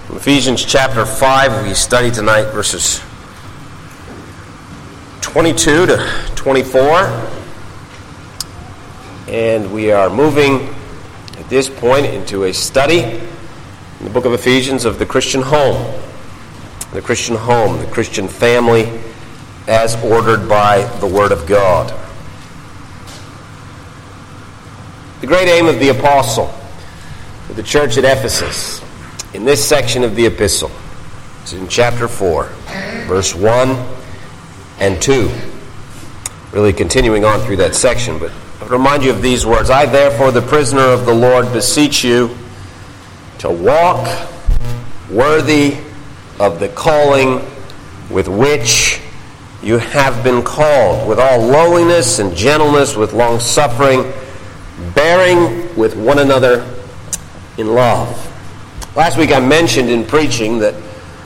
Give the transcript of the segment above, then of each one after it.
From Ephesians chapter 5, we study tonight verses 22 to 24. And we are moving at this point into a study in the book of Ephesians of the Christian home. The Christian home, the Christian family as ordered by the Word of God. The great aim of the apostle for the church at Ephesus in this section of the epistle is in chapter 4, verse 1 and 2. Really continuing on through that section, but I remind you of these words. I, therefore, the prisoner of the Lord, beseech you to walk worthy of the calling with which you have been called, with all lowliness and gentleness, with long suffering, bearing with one another in love. Last week I mentioned in preaching that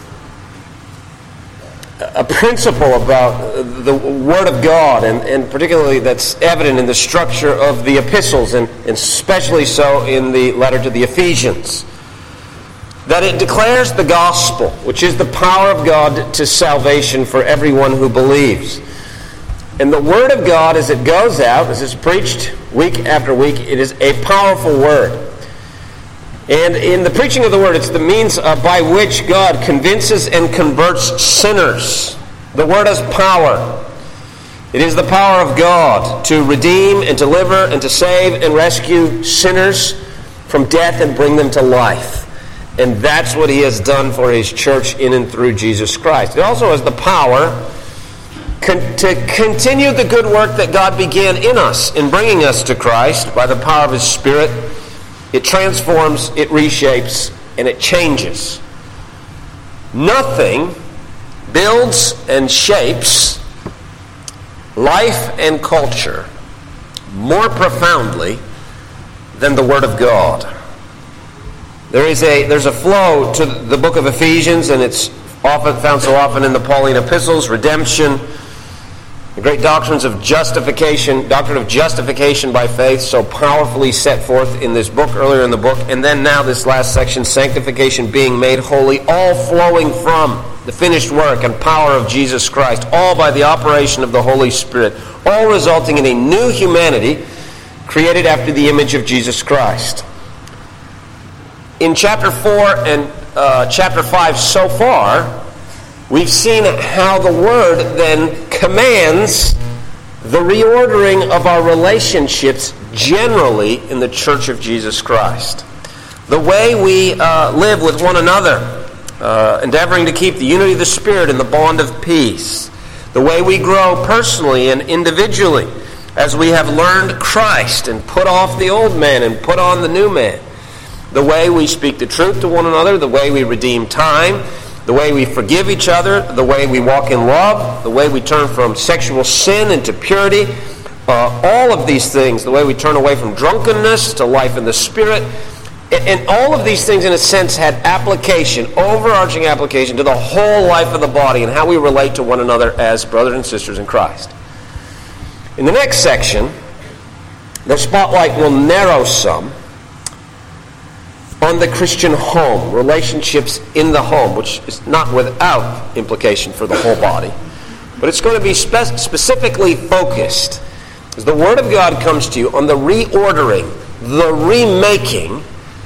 a principle about the Word of God, and particularly that's evident in the structure of the epistles, and especially so in the letter to the Ephesians, that it declares the gospel, which is the power of God to salvation for everyone who believes. And the Word of God, as it goes out, as it's preached week after week, it is a powerful Word. And in the preaching of the Word, it's the means by which God convinces and converts sinners. The Word has power. It is the power of God to redeem and deliver and to save and rescue sinners from death and bring them to life. And that's what He has done for His church in and through Jesus Christ. It also has the power to continue the good work that God began in us in bringing us to Christ by the power of His Spirit. It transforms, it reshapes, and it changes. Nothing builds and shapes life and culture more profoundly than the Word of God. There's a flow to the book of Ephesians, and it's often found so often in the Pauline epistles: redemption, the great doctrines of justification, doctrine of justification by faith, so powerfully set forth in this book, earlier in the book, and then now this last section, sanctification, being made holy, all flowing from the finished work and power of Jesus Christ, all by the operation of the Holy Spirit, all resulting in a new humanity created after the image of Jesus Christ. In chapter 4 and chapter 5 so far, we've seen how the Word then commands the reordering of our relationships generally in the Church of Jesus Christ. The way we live with one another, endeavoring to keep the unity of the Spirit in the bond of peace. The way we grow personally and individually as we have learned Christ and put off the old man and put on the new man. The way we speak the truth to one another, the way we redeem time, the way we forgive each other, the way we walk in love, the way we turn from sexual sin into purity, all of these things, the way we turn away from drunkenness to life in the Spirit, and all of these things in a sense had application, overarching application to the whole life of the body and how we relate to one another as brothers and sisters in Christ. In the next section, the spotlight will narrow some on the Christian home, relationships in the home, which is not without implication for the whole body. But it's going to be specifically focused, as the Word of God comes to you, on the reordering, the remaking,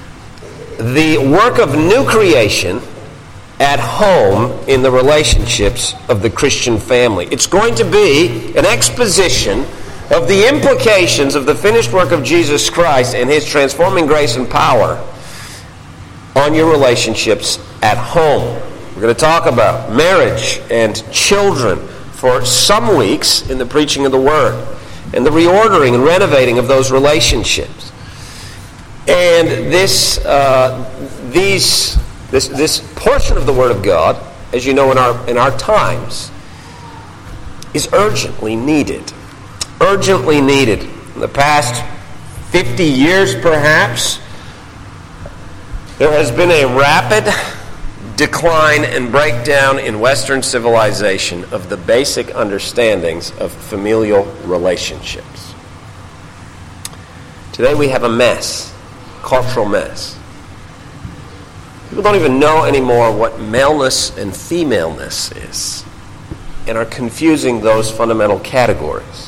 the work of new creation at home in the relationships of the Christian family. It's going to be an exposition of the implications of the finished work of Jesus Christ and His transforming grace and power on your relationships at home. We're going to talk about marriage and children for some weeks in the preaching of the Word, and the reordering and renovating of those relationships. And this portion of the Word of God, as you know, in our times, is urgently needed. Urgently needed. In the past 50 years, perhaps, there has been a rapid decline and breakdown in Western civilization of the basic understandings of familial relationships. Today we have a mess, cultural mess. People don't even know anymore what maleness and femaleness is, and are confusing those fundamental categories.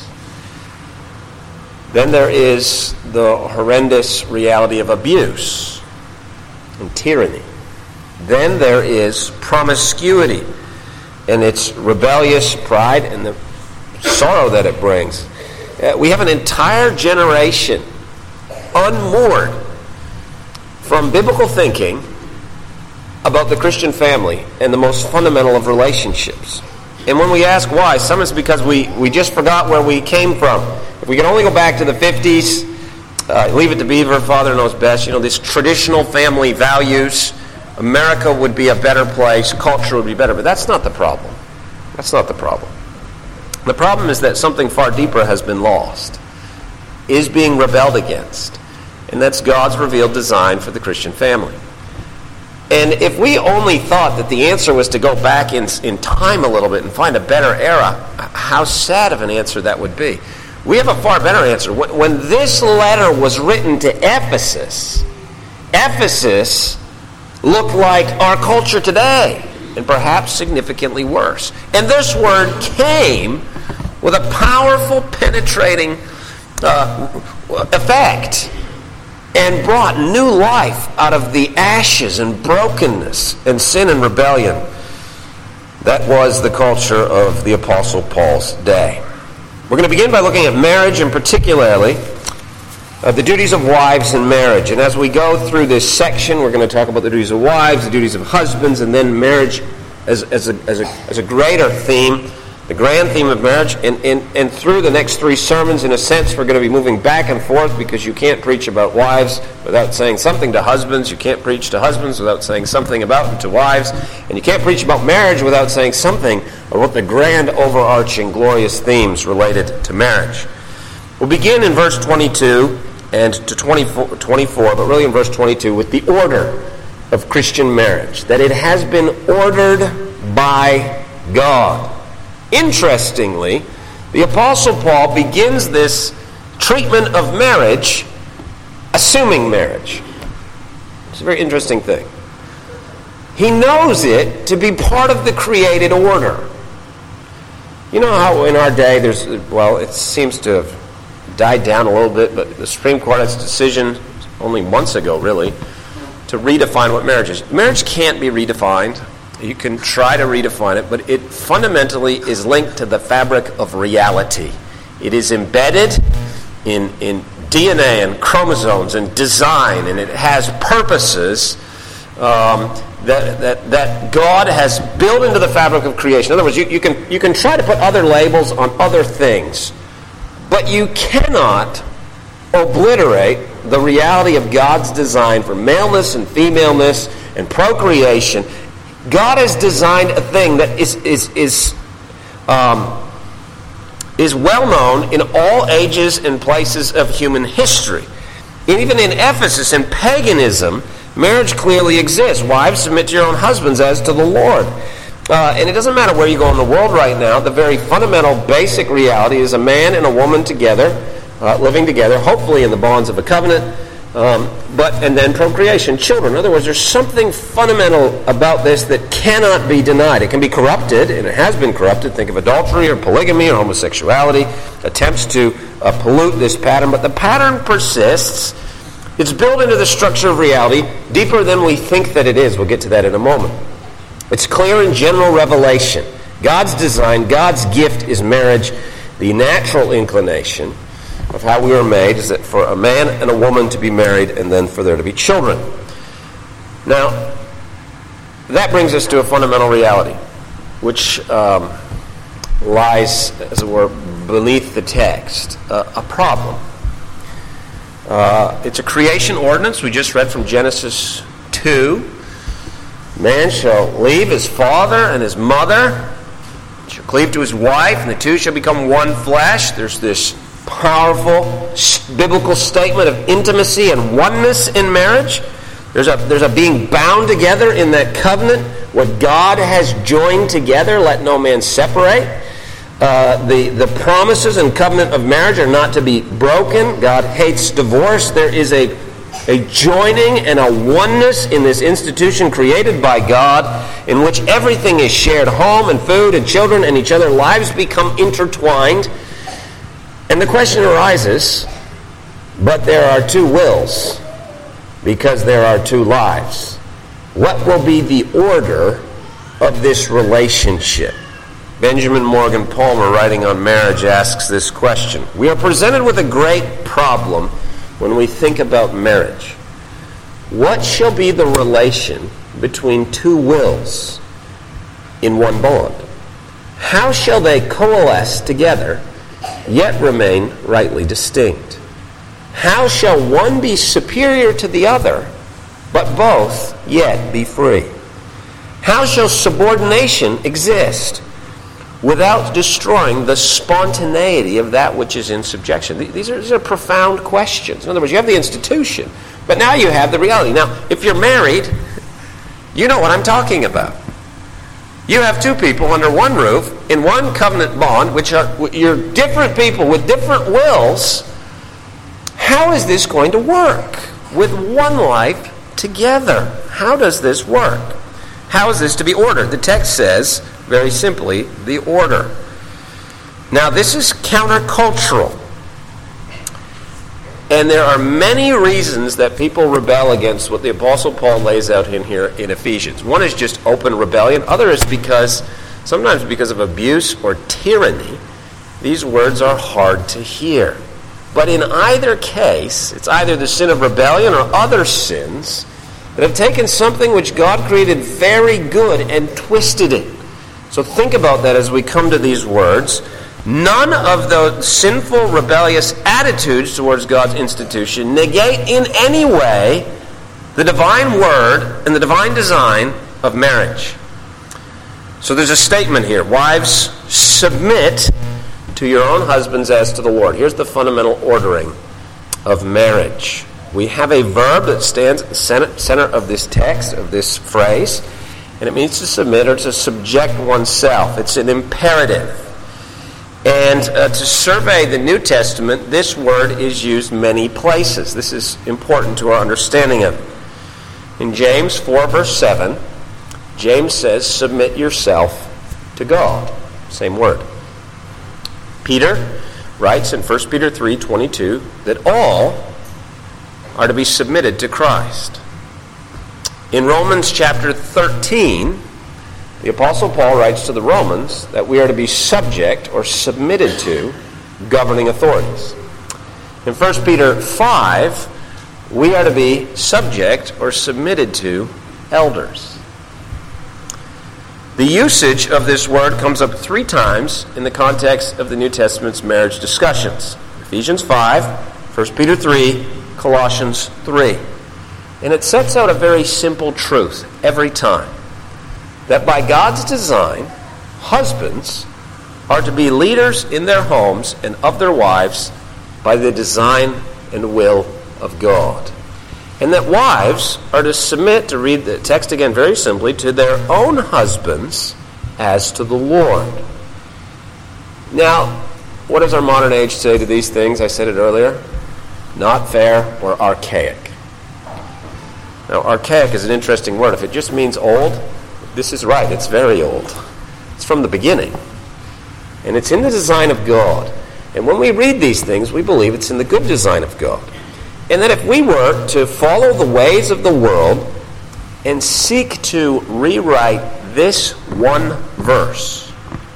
Then there is the horrendous reality of abuse and tyranny. Then there is promiscuity and its rebellious pride and the sorrow that it brings. We have an entire generation unmoored from biblical thinking about the Christian family and the most fundamental of relationships. And when we ask why, some it's because we just forgot where we came from. If we can only go back to the 50s, leave it to Beaver, Father knows best, these traditional family values, America would be a better place, culture would be better. But that's not the problem. That's not the problem. The problem is that something far deeper has been lost, is being rebelled against. And that's God's revealed design for the Christian family. And if we only thought that the answer was to go back in time a little bit and find a better era, how sad of an answer that would be. We have a far better answer. When this letter was written to Ephesus, Ephesus looked like our culture today, and perhaps significantly worse. And this word came with a powerful, penetrating effect, and brought new life out of the ashes and brokenness and sin and rebellion. That was the culture of the Apostle Paul's day. We're going to begin by looking at marriage, and particularly the duties of wives in marriage. And as we go through this section, we're going to talk about the duties of wives, the duties of husbands, and then marriage as a greater theme, the grand theme of marriage. And through the next three sermons, in a sense, we're going to be moving back and forth, because you can't preach about wives without saying something to husbands. You can't preach to husbands without saying something about them to wives. And you can't preach about marriage without saying something about the grand, overarching, glorious themes related to marriage. We'll begin in verse 22 and to 24, but really in verse 22, with the order of Christian marriage, that it has been ordered by God. Interestingly, the Apostle Paul begins this treatment of marriage assuming marriage. It's a very interesting thing. He knows it to be part of the created order. You know how in our day it seems to have died down a little bit, but the Supreme Court has a decision only months ago, really, to redefine what marriage is. Marriage can't be redefined. You can try to redefine it, but it fundamentally is linked to the fabric of reality. It is embedded in DNA and chromosomes and design, and it has purposes that God has built into the fabric of creation. In other words, you can try to put other labels on other things, but you cannot obliterate the reality of God's design for maleness and femaleness and procreation. God has designed a thing that is well known in all ages and places of human history. And even in Ephesus, in paganism, marriage clearly exists. Wives, submit to your own husbands as to the Lord. And it doesn't matter where you go in the world right now, the very fundamental, basic reality is a man and a woman together, living together, hopefully in the bonds of a covenant, and then procreation, children. In other words, there's something fundamental about this that cannot be denied. It can be corrupted, and it has been corrupted. Think of adultery or polygamy or homosexuality, attempts to pollute this pattern, but the pattern persists. It's built into the structure of reality, deeper than we think that it is. We'll get to that in a moment. It's clear in general revelation. God's design, God's gift is marriage. The natural inclination of how we were made is that for a man and a woman to be married and then for there to be children. Now, that brings us to a fundamental reality, which lies, as it were, beneath the text, a problem. It's a creation ordinance. We just read from Genesis 2. Man shall leave his father and his mother, shall cleave to his wife, and the two shall become one flesh. There's this powerful biblical statement of intimacy and oneness in marriage. There's a being bound together in that covenant. What God has joined together, let no man separate. The promises and covenant of marriage are not to be broken. God hates divorce. There is a A joining and a oneness in this institution created by God, in which everything is shared, home and food and children and each other. Lives become intertwined. And the question arises, but there are two wills, because there are two lives. What will be the order of this relationship? Benjamin Morgan Palmer, writing on marriage, asks this question. We are presented with a great problem when we think about marriage. What shall be the relation between two wills in one bond? How shall they coalesce together, yet remain rightly distinct? How shall one be superior to the other, but both yet be free? How shall subordination exist without destroying the spontaneity of that which is in subjection? These are profound questions. In other words, you have the institution, but now you have the reality. Now, if you're married, you know what I'm talking about. You have two people under one roof, in one covenant bond, which are you're different people with different wills. How is this going to work with one life together? How does this work? How is this to be ordered? The text says, very simply, the order. Now, this is countercultural. And there are many reasons that people rebel against what the Apostle Paul lays out in here in Ephesians. One is just open rebellion. Other is sometimes because of abuse or tyranny, these words are hard to hear. But in either case, it's either the sin of rebellion or other sins that have taken something which God created very good and twisted it. So think about that as we come to these words. None of the sinful, rebellious attitudes towards God's institution negate in any way the divine word and the divine design of marriage. So there's a statement here. Wives, submit to your own husbands as to the Lord. Here's the fundamental ordering of marriage. We have a verb that stands at the center of this text, of this phrase, and it means to submit or to subject oneself. It's an imperative. And to survey the New Testament, this word is used many places. This is important to our understanding of it. In James 4, verse 7, James says, submit yourself to God. Same word. Peter writes in 1 Peter 3:22 that all are to be submitted to Christ. In Romans chapter 13, the Apostle Paul writes to the Romans that we are to be subject or submitted to governing authorities. In 1 Peter 5, we are to be subject or submitted to elders. The usage of this word comes up 3 times in the context of the New Testament's marriage discussions. Ephesians 5, 1 Peter 3, Colossians 3. And it sets out a very simple truth every time. That by God's design, husbands are to be leaders in their homes and of their wives by the design and will of God. And that wives are to submit, to read the text again very simply, to their own husbands as to the Lord. Now, what does our modern age say to these things? I said it earlier. Not fair or archaic. Now, archaic is an interesting word. If it just means old, this is right. It's very old. It's from the beginning. And it's in the design of God. And when we read these things, we believe it's in the good design of God. And that if we were to follow the ways of the world and seek to rewrite this one verse,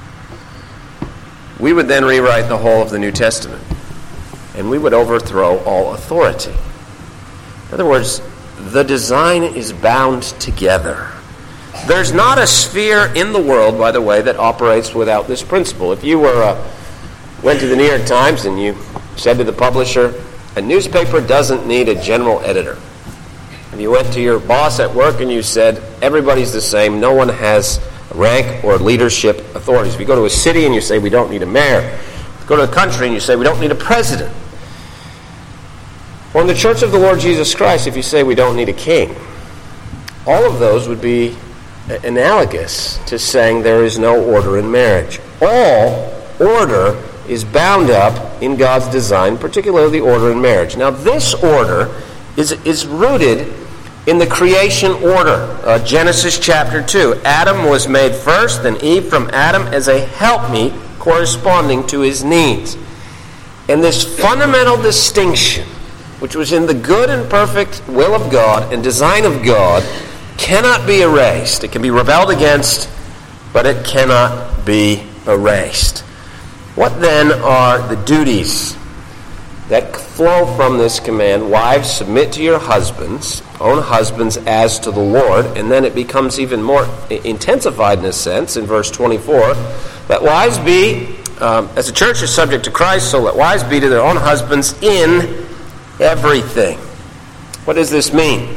we would then rewrite the whole of the New Testament. And we would overthrow all authority. In other words, the design is bound together. There's not a sphere in the world, by the way, that operates without this principle. If you went to the New York Times and you said to the publisher, a newspaper doesn't need a general editor. If you went to your boss at work and you said, everybody's the same, no one has rank or leadership authorities. If you go to a city and you say, we don't need a mayor. If you go to a country and you say, we don't need a president. Or in the Church of the Lord Jesus Christ, if you say, we don't need a king. All of those would be analogous to saying there is no order in marriage. All order is bound up in God's design, particularly the order in marriage. Now, this order is rooted in the creation order. Genesis chapter 2. Adam was made first, then Eve from Adam as a helpmeet corresponding to his needs. And this fundamental distinction, which was in the good and perfect will of God and design of God, cannot be erased. It can be rebelled against, but it cannot be erased. What then are the duties that flow from this command? Wives, submit to your husbands, own husbands as to the Lord. And then it becomes even more intensified in a sense in verse 24. Let wives be, as the church is subject to Christ, so let wives be to their own husbands in everything. What does this mean?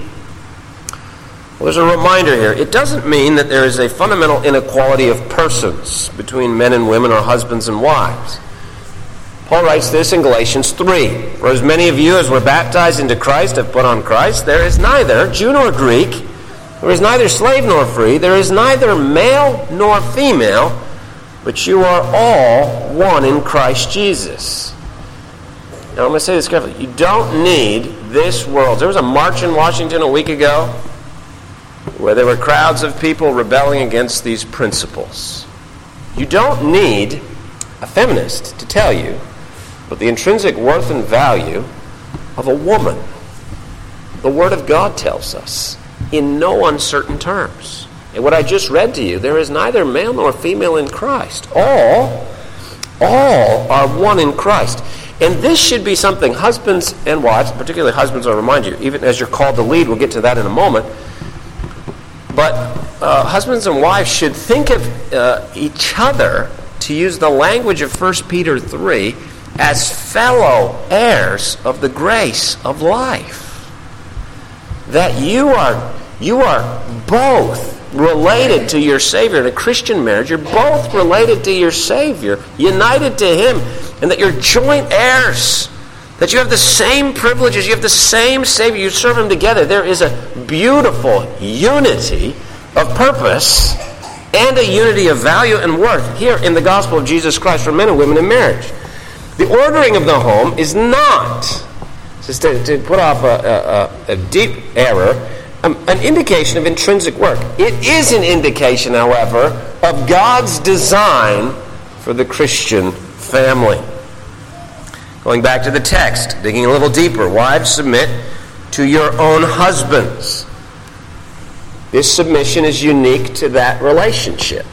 Well, there's a reminder here. It doesn't mean that there is a fundamental inequality of persons between men and women or husbands and wives. Paul writes this in Galatians 3. For as many of you as were baptized into Christ have put on Christ, there is neither Jew nor Greek, there is neither slave nor free, there is neither male nor female, but you are all one in Christ Jesus. Now I'm going to say this carefully. You don't need this world. There was a march in Washington a week ago where there were crowds of people rebelling against these principles. You don't need a feminist to tell you but the intrinsic worth and value of a woman. The Word of God tells us in no uncertain terms. And what I just read to you, there is neither male nor female in Christ. All are one in Christ. And this should be something husbands and wives, particularly husbands, I'll remind you, even as you're called to lead, we'll get to that in a moment. But husbands and wives should think of each other, to use the language of 1 Peter 3, as fellow heirs of the grace of life. That you are both related to your Savior. In a Christian marriage, you're both related to your Savior, united to Him, and that you're joint heirs. That you have the same privileges, you have the same Savior, you serve Him together. There is a beautiful unity of purpose and a unity of value and worth here in the gospel of Jesus Christ for men and women in marriage. The ordering of the home is not, just to put off a deep error, an indication of intrinsic work. It is an indication, however, of God's design for the Christian family. Going back to the text, digging a little deeper, wives, submit to your own husbands. This submission is unique to that relationship.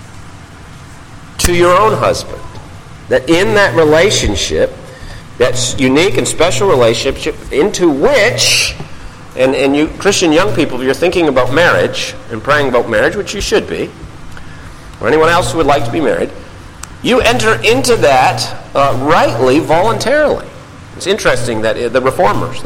To your own husband. That in that relationship, that's unique and special relationship into which, and you Christian young people, if you're thinking about marriage and praying about marriage, which you should be, or anyone else who would like to be married, you enter into that rightly, voluntarily. It's interesting that the Reformers,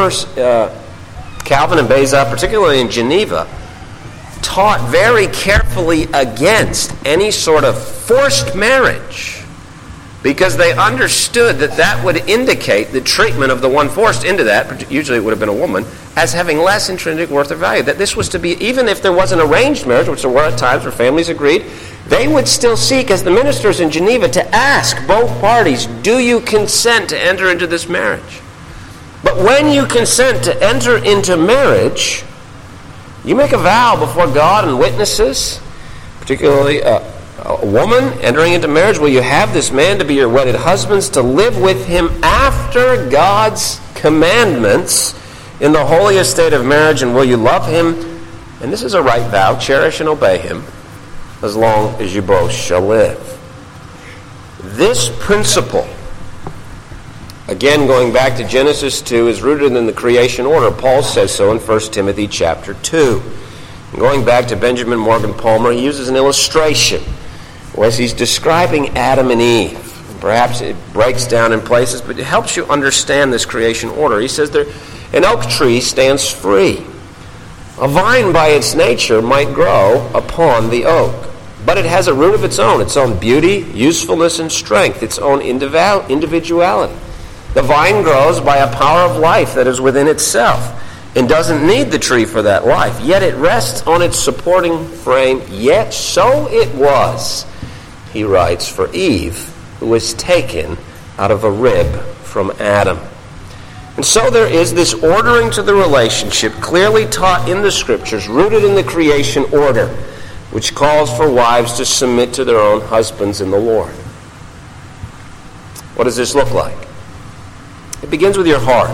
Calvin and Beza, particularly in Geneva, taught very carefully against any sort of forced marriage because they understood that would indicate the treatment of the one forced into that, usually it would have been a woman, as having less intrinsic worth or value. That this was to be, even if there was an arranged marriage, which there were at times where families agreed, they would still seek, as the ministers in Geneva, to ask both parties, do you consent to enter into this marriage? But when you consent to enter into marriage, you make a vow before God and witnesses, particularly a woman entering into marriage. Will you have this man to be your wedded husbands, to live with him after God's commandments in the holy estate of marriage, and will you love him? And this is a right vow, cherish and obey him as long as you both shall live. This principle, again going back to Genesis 2, is rooted in the creation order. Paul says so in 1 Timothy chapter 2. And going back to Benjamin Morgan Palmer, he uses an illustration as he's describing Adam and Eve. Perhaps it breaks down in places, but it helps you understand this creation order. He says an oak tree stands free. A vine by its nature might grow upon the oak, but it has a root of its own beauty, usefulness, and strength, its own individuality. The vine grows by a power of life that is within itself and doesn't need the tree for that life, yet it rests on its supporting frame. Yet so it was, he writes, for Eve, who was taken out of a rib from Adam. And so there is this ordering to the relationship clearly taught in the Scriptures, rooted in the creation order, which calls for wives to submit to their own husbands in the Lord. What does this look like? It begins with your heart.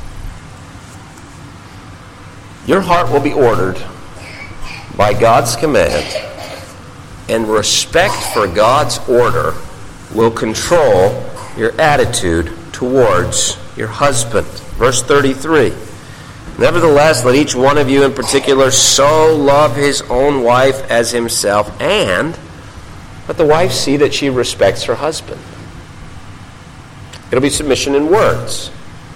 Your heart will be ordered by God's command, and respect for God's order will control your attitude towards your husband. Verse 33, nevertheless, let each one of you in particular so love his own wife as himself, and let the wife see that she respects her husband. It'll be submission in words.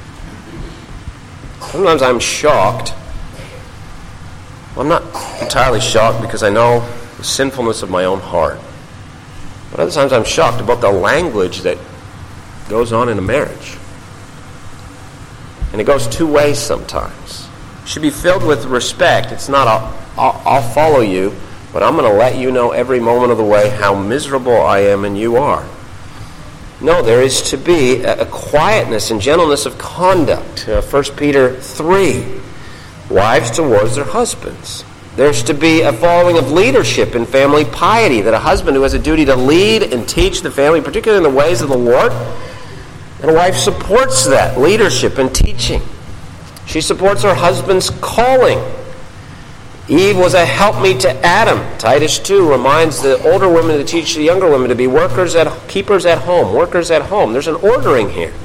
Sometimes I'm shocked. Well, I'm not entirely shocked because I know the sinfulness of my own heart. But other times I'm shocked about the language that goes on in a marriage. And it goes two ways sometimes. It should be filled with respect. It's not I'll follow you, but I'm going to let you know every moment of the way how miserable I am and you are. No, there is to be a quietness and gentleness of conduct. 1 Peter 3, wives towards their husbands. There's to be a following of leadership in family piety, that a husband who has a duty to lead and teach the family, particularly in the ways of the Lord, and a wife supports that leadership and teaching. She supports her husband's calling. Eve was a helpmeet to Adam. Titus 2 reminds the older women to teach the younger women to be keepers at home, workers at home. There's an ordering here.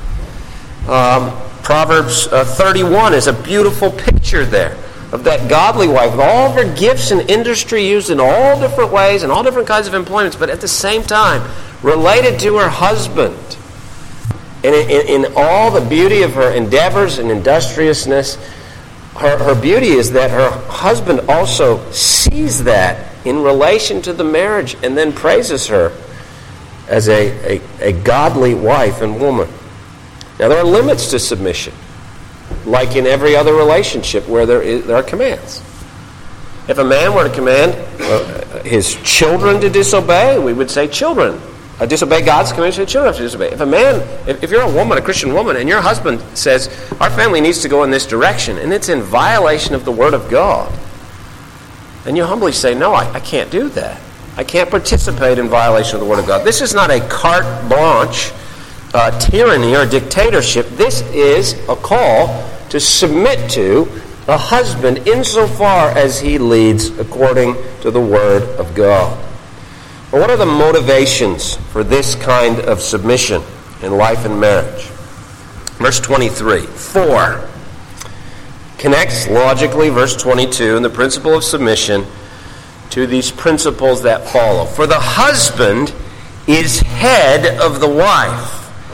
Proverbs 31 is a beautiful picture there of that godly wife with all of her gifts and industry used in all different ways and all different kinds of employments, but at the same time related to her husband. And in all the beauty of her endeavors and industriousness, her beauty is that her husband also sees that in relation to the marriage and then praises her as a godly wife and woman. Now, there are limits to submission, like in every other relationship where there are commands. If a man were to command his children to disobey, we would say children. Disobey God's command, children have to disobey. If you're a woman, a Christian woman, and your husband says, our family needs to go in this direction, and it's in violation of the Word of God, then you humbly say, no, I can't do that. I can't participate in violation of the Word of God. This is not a carte blanche tyranny or dictatorship. This is a call to submit to a husband insofar as he leads according to the Word of God. But what are the motivations for this kind of submission in life and marriage? Verse 23, 4 connects logically verse 22 and the principle of submission to these principles that follow. For the husband is head of the wife.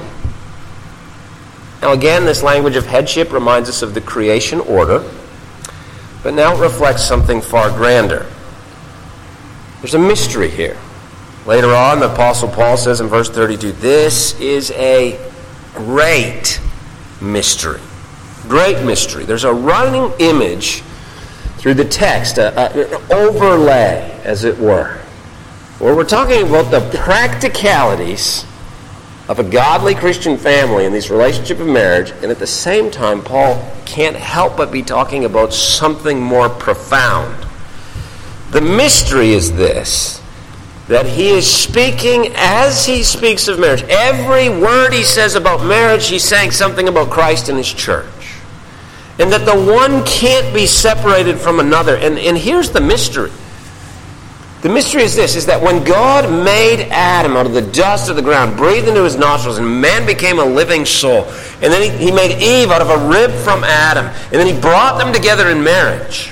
Now again, this language of headship reminds us of the creation order, but now it reflects something far grander. There's a mystery here. Later on, the Apostle Paul says in verse 32, this is a great mystery. Great mystery. There's a running image through the text, an overlay, as it were, where we're talking about the practicalities of a godly Christian family in this relationship of marriage, and at the same time, Paul can't help but be talking about something more profound. The mystery is this, that he is speaking as he speaks of marriage. Every word he says about marriage, he's saying something about Christ and his church. And that the one can't be separated from another. And here's the mystery. The mystery is this, is that when God made Adam out of the dust of the ground, breathed into his nostrils, and man became a living soul, and then he made Eve out of a rib from Adam, and then he brought them together in marriage,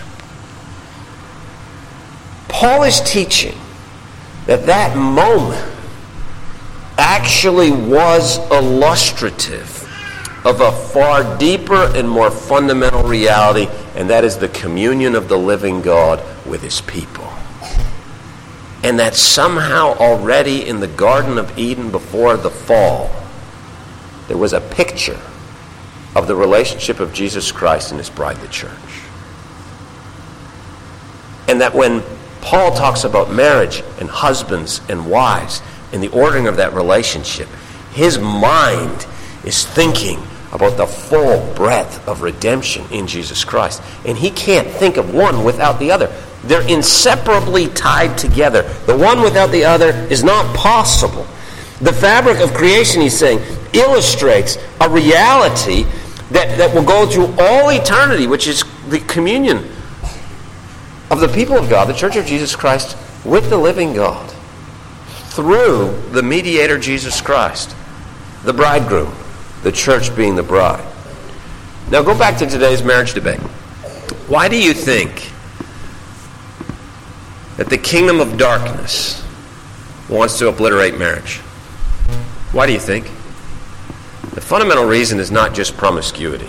Paul is teaching that moment actually was illustrative of a far deeper and more fundamental reality, and that is the communion of the living God with his people. And that somehow already in the Garden of Eden before the fall, there was a picture of the relationship of Jesus Christ and his bride, the church. And that when Paul talks about marriage and husbands and wives and the ordering of that relationship, his mind is thinking about the full breadth of redemption in Jesus Christ. And he can't think of one without the other. They're inseparably tied together. The one without the other is not possible. The fabric of creation, he's saying, illustrates a reality that will go through all eternity, which is the communion of the people of God, the Church of Jesus Christ, with the living God, through the mediator Jesus Christ, the bridegroom, the church being the bride. Now go back to today's marriage debate. Why do you think that the kingdom of darkness wants to obliterate marriage? Why do you think? The fundamental reason is not just promiscuity.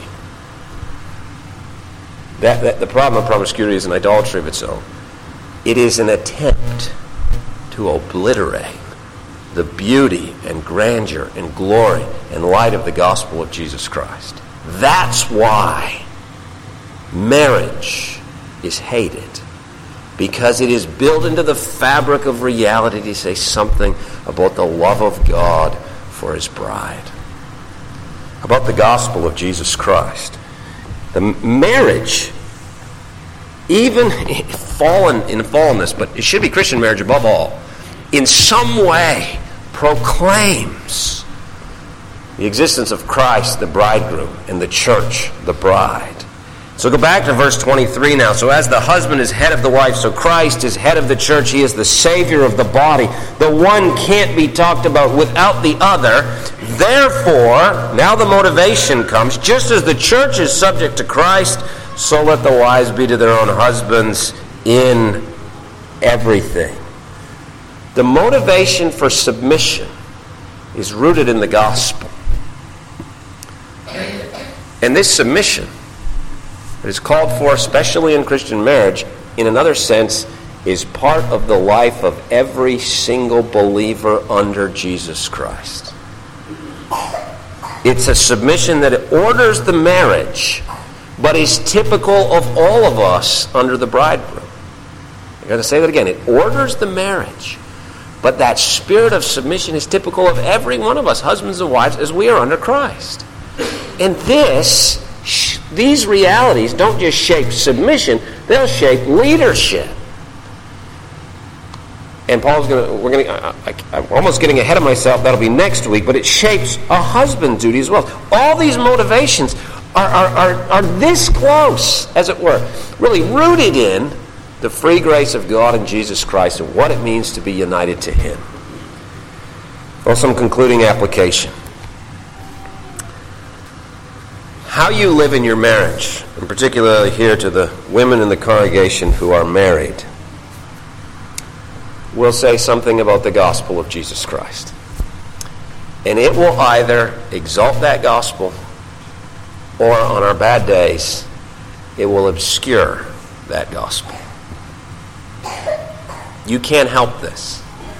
The problem of promiscuity is an idolatry of its own. It is an attempt to obliterate the beauty and grandeur and glory and light of the gospel of Jesus Christ. That's why marriage is hated. Because it is built into the fabric of reality to say something about the love of God for his bride. About the gospel of Jesus Christ. The marriage, even in fallenness, but it should be Christian marriage above all, in some way proclaims the existence of Christ, the bridegroom, and the church, the bride. So go back to verse 23 now. So as the husband is head of the wife, so Christ is head of the church. He is the Savior of the body. The one can't be talked about without the other. Therefore, now the motivation comes. Just as the church is subject to Christ, so let the wives be to their own husbands in everything. The motivation for submission is rooted in the gospel. And this submission that is called for, especially in Christian marriage, in another sense, is part of the life of every single believer under Jesus Christ. It's a submission that orders the marriage, but is typical of all of us under the bridegroom. I've got to say that again. It orders the marriage, but that spirit of submission is typical of every one of us, husbands and wives, as we are under Christ. And these realities don't just shape submission, they'll shape leadership. And I'm almost getting ahead of myself, that'll be next week, but it shapes a husband's duty as well. All these motivations are this close, as it were, really rooted in the free grace of God in Jesus Christ and what it means to be united to him. Well, some concluding application. How you live in your marriage, and particularly here to the women in the congregation who are married, will say something about the gospel of Jesus Christ. And it will either exalt that gospel, or on our bad days, it will obscure that gospel. You can't help this.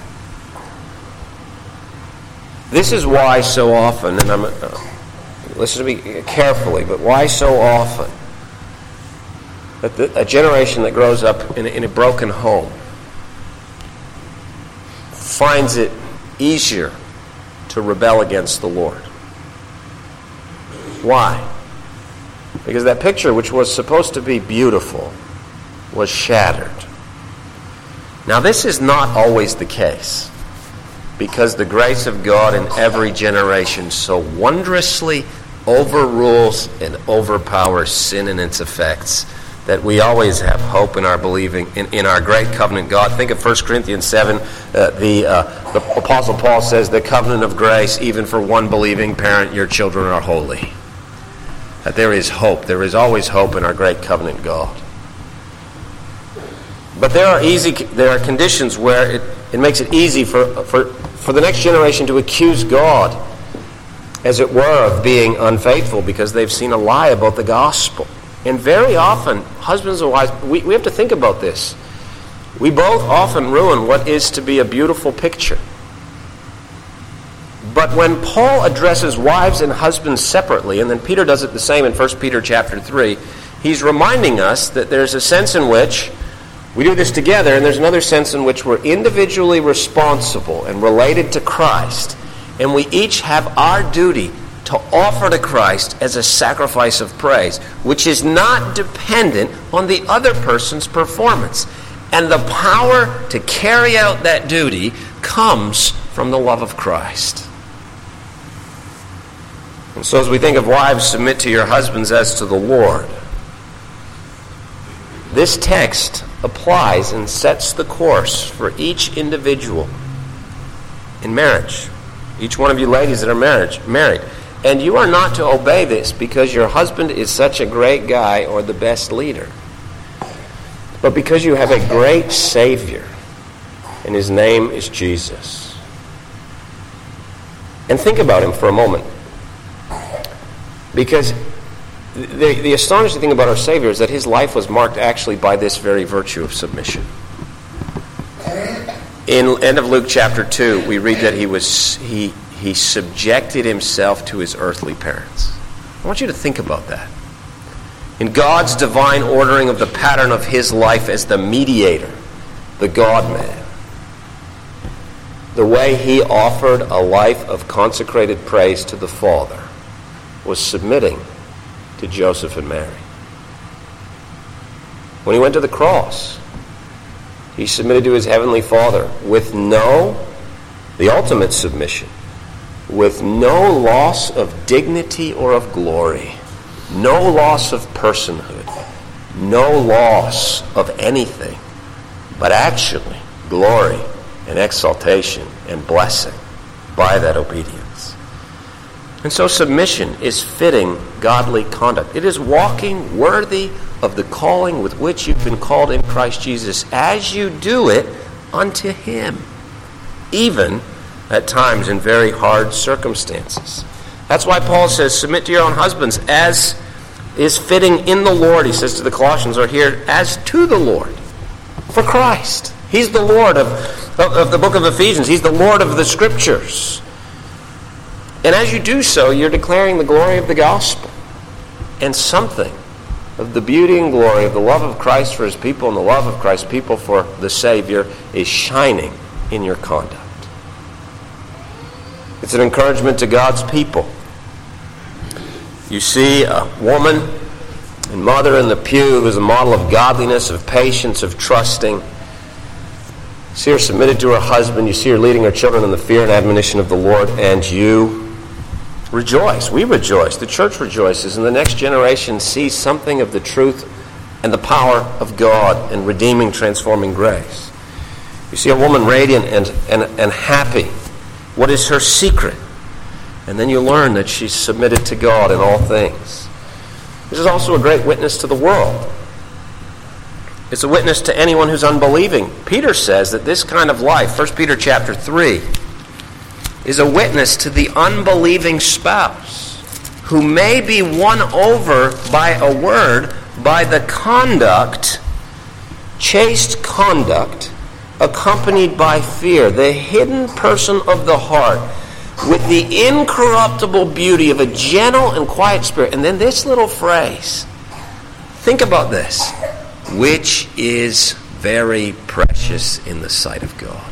This is why so often, and listen to me carefully, but why so often that a generation that grows up in a broken home finds it easier to rebel against the Lord. Why? Because that picture, which was supposed to be beautiful, was shattered. Now, this is not always the case, because the grace of God in every generation so wondrously overrules and overpowers sin and its effects that we always have hope in our believing in our great covenant God. Think of 1 Corinthians 7. The Apostle Paul says, the covenant of grace, even for one believing parent, your children are holy. That there is hope. There is always hope in our great covenant God. But there are conditions where it makes it easy for the next generation to accuse God, as it were, of being unfaithful because they've seen a lie about the gospel. And very often, husbands and wives, we have to think about this. We both often ruin what is to be a beautiful picture. But when Paul addresses wives and husbands separately, and then Peter does it the same in 1 Peter chapter 3, he's reminding us that there's a sense in which we do this together, and there's another sense in which we're individually responsible and related to Christ. And we each have our duty to offer to Christ as a sacrifice of praise, which is not dependent on the other person's performance. And the power to carry out that duty comes from the love of Christ. And so as we think of wives, submit to your husbands as to the Lord, this text applies and sets the course for each individual in marriage. Each one of you ladies that are married. And you are not to obey this because your husband is such a great guy or the best leader, but because you have a great Savior, and his name is Jesus. And think about him for a moment. Because the astonishing thing about our Savior is that his life was marked actually by this very virtue of submission. In end of Luke chapter 2, we read that he subjected himself to his earthly parents. I want you to think about that. In God's divine ordering of the pattern of his life as the mediator, the God-man, the way he offered a life of consecrated praise to the Father was submitting to Joseph and Mary. When he went to the cross, he submitted to his heavenly Father with the ultimate submission, with no loss of dignity or of glory, no loss of personhood, no loss of anything, but actually glory and exaltation and blessing by that obedience. And so submission is fitting godly conduct. It is walking worthy of the calling with which you've been called in Christ Jesus as you do it unto him, even at times in very hard circumstances. That's why Paul says, submit to your own husbands as is fitting in the Lord. He says to the Colossians, or here, as to the Lord, for Christ. He's the Lord of the book of Ephesians. He's the Lord of the Scriptures. And as you do so, you're declaring the glory of the gospel and something of the beauty and glory of the love of Christ for his people and the love of Christ's people for the Savior is shining in your conduct. It's an encouragement to God's people. You see a woman and mother in the pew who is a model of godliness, of patience, of trusting. You see her submitted to her husband. You see her leading her children in the fear and admonition of the Lord, and you rejoice. We rejoice. The church rejoices, and the next generation sees something of the truth and the power of God and redeeming, transforming grace. You see a woman radiant and happy. What is her secret? And then you learn that she's submitted to God in all things. This is also a great witness to the world. It's a witness to anyone who's unbelieving. Peter says that this kind of life, 1 Peter chapter 3, is a witness to the unbelieving spouse who may be won over by a word, by the conduct, chaste conduct, accompanied by fear, the hidden person of the heart, with the incorruptible beauty of a gentle and quiet spirit. And then this little phrase, think about this, which is very precious in the sight of God.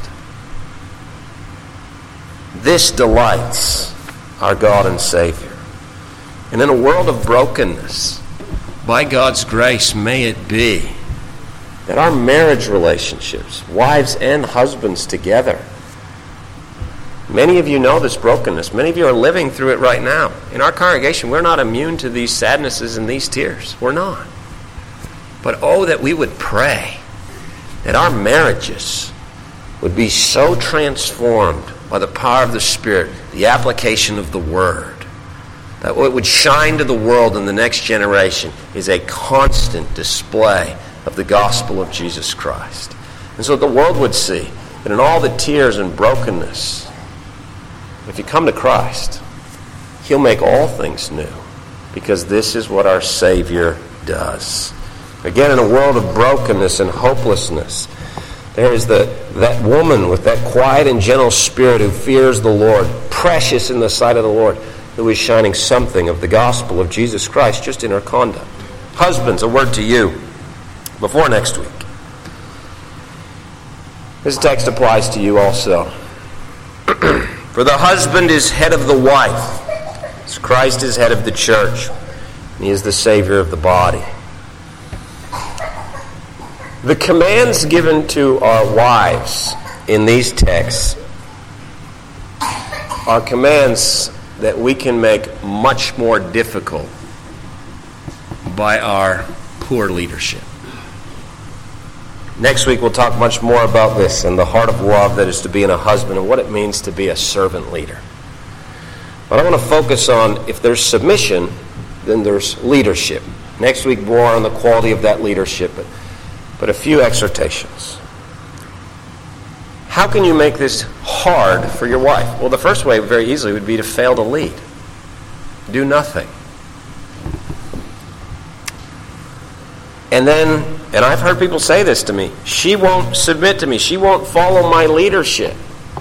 This delights our God and Savior. And in a world of brokenness, by God's grace, may it be that our marriage relationships, wives and husbands together, many of you know this brokenness. Many of you are living through it right now. In our congregation, we're not immune to these sadnesses and these tears. We're not. But oh, that we would pray that our marriages would be so transformed by the power of the Spirit, the application of the Word, that what would shine to the world in the next generation is a constant display of the gospel of Jesus Christ. And so the world would see that in all the tears and brokenness, if you come to Christ, He'll make all things new, because this is what our Savior does. Again, in a world of brokenness and hopelessness, there is that woman with that quiet and gentle spirit who fears the Lord, precious in the sight of the Lord, who is shining something of the gospel of Jesus Christ just in her conduct. Husbands, a word to you before next week. This text applies to you also. For the husband is head of the wife, Christ is head of the church. He is the Savior of the body. The commands given to our wives in these texts are commands that we can make much more difficult by our poor leadership. Next week we'll talk much more about this and the heart of love that is to be in a husband and what it means to be a servant leader. But I want to focus on, if there's submission, then there's leadership. Next week more on the quality of that leadership, but a few exhortations. How can you make this hard for your wife? Well, the first way very easily would be to fail to lead. Do nothing. And I've heard people say this to me, she won't submit to me, she won't follow my leadership.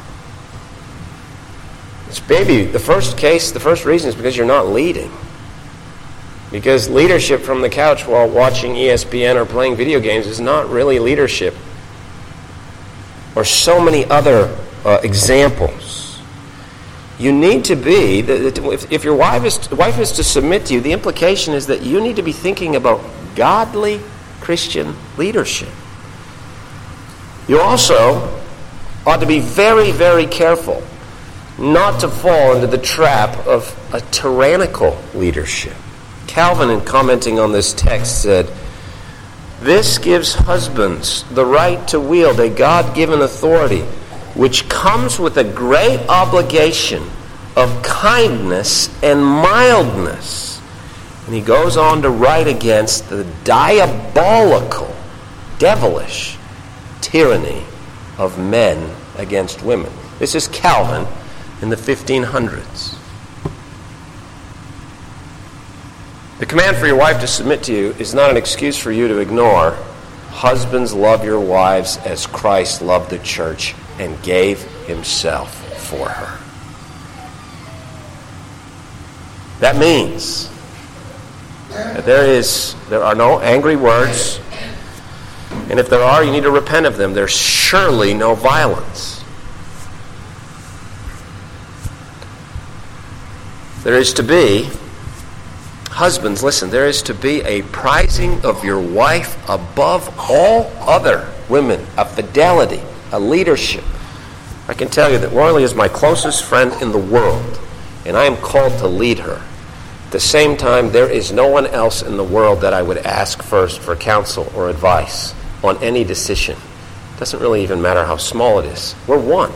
Maybe the first reason is because you're not leading. Because leadership from the couch while watching ESPN or playing video games is not really leadership. Or so many other examples. You need to be, if your wife is to submit to you, the implication is that you need to be thinking about godly Christian leadership. You also ought to be very, very careful not to fall into the trap of a tyrannical leadership. Calvin, in commenting on this text, said, "This gives husbands the right to wield a God-given authority, which comes with a great obligation of kindness and mildness." And he goes on to write against the diabolical, devilish tyranny of men against women. This is Calvin in the 1500s. The command for your wife to submit to you is not an excuse for you to ignore. Husbands, love your wives as Christ loved the church and gave himself for her. That means that there are no angry words, and if there are, you need to repent of them. There's surely no violence. There is to be, husbands, listen, there is to be a prizing of your wife above all other women, a fidelity, a leadership. I can tell you that Worley is my closest friend in the world, and I am called to lead her. At the same time, there is no one else in the world that I would ask first for counsel or advice on any decision. It doesn't really even matter how small it is. We're one.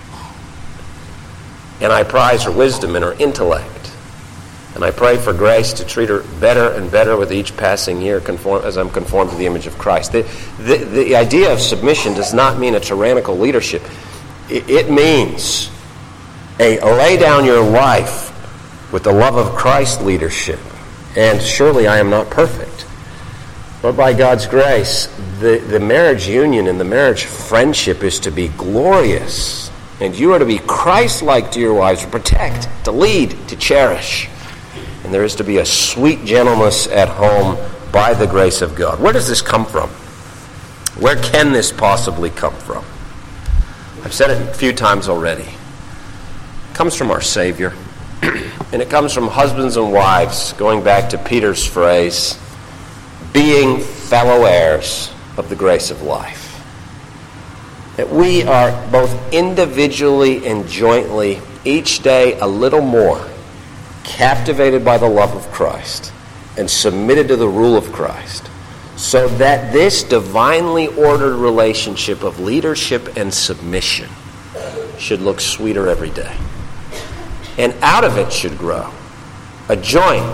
And I prize her wisdom and her intellect. And I pray for grace to treat her better and better with each passing year as I'm conformed to the image of Christ. The idea of submission does not mean a tyrannical leadership. It means a lay down your life with the love of Christ leadership. And surely I am not perfect. But by God's grace, the marriage union and the marriage friendship is to be glorious. And you are to be Christ-like to your wives, to protect, to lead, to cherish. And there is to be a sweet gentleness at home by the grace of God. Where does this come from? Where can this possibly come from? I've said it a few times already. It comes from our Savior. And it comes from husbands and wives, going back to Peter's phrase, being fellow heirs of the grace of life. That we are both individually and jointly, each day a little more, captivated by the love of Christ and submitted to the rule of Christ, so that this divinely ordered relationship of leadership and submission should look sweeter every day. And out of it should grow a joint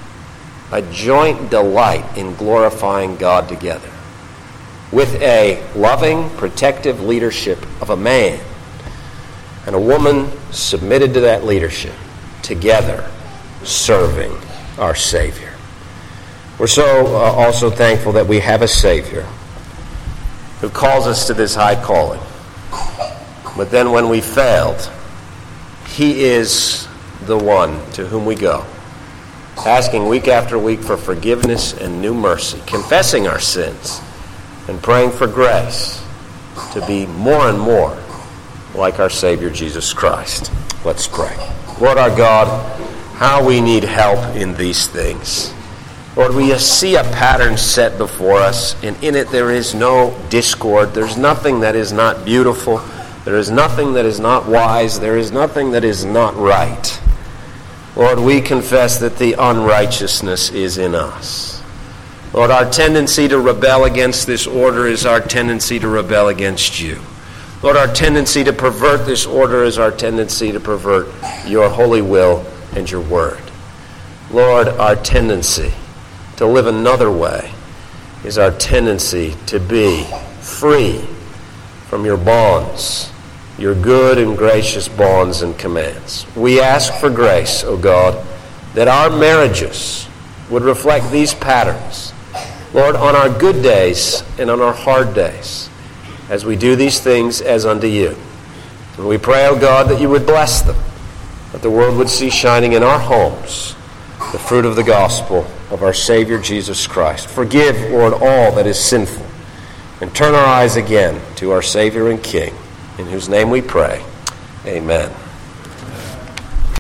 delight in glorifying God together, with a loving, protective leadership of a man and a woman submitted to that leadership, together serving our Savior. We're so also thankful that we have a Savior who calls us to this high calling. But then when we failed, He is the one to whom we go, asking week after week for forgiveness and new mercy, confessing our sins, and praying for grace to be more and more like our Savior Jesus Christ. Let's pray. Lord our God, How we need help in these things. Lord, we see a pattern set before us, and in it there is no discord. There's nothing that is not beautiful. There is nothing that is not wise. There is nothing that is not right. Lord, we confess that the unrighteousness is in us. Lord, our tendency to rebel against this order is our tendency to rebel against you. Lord, our tendency to pervert this order is our tendency to pervert your holy will and your word. Lord, our tendency to live another way is our tendency to be free from your bonds, your good and gracious bonds and commands. We ask for grace, O God, that our marriages would reflect these patterns. Lord, on our good days and on our hard days, as we do these things as unto you. And we pray, O God, that you would bless them, that the world would see shining in our homes the fruit of the gospel of our Savior Jesus Christ. Forgive, Lord, all that is sinful, and turn our eyes again to our Savior and King, in whose name we pray. Amen.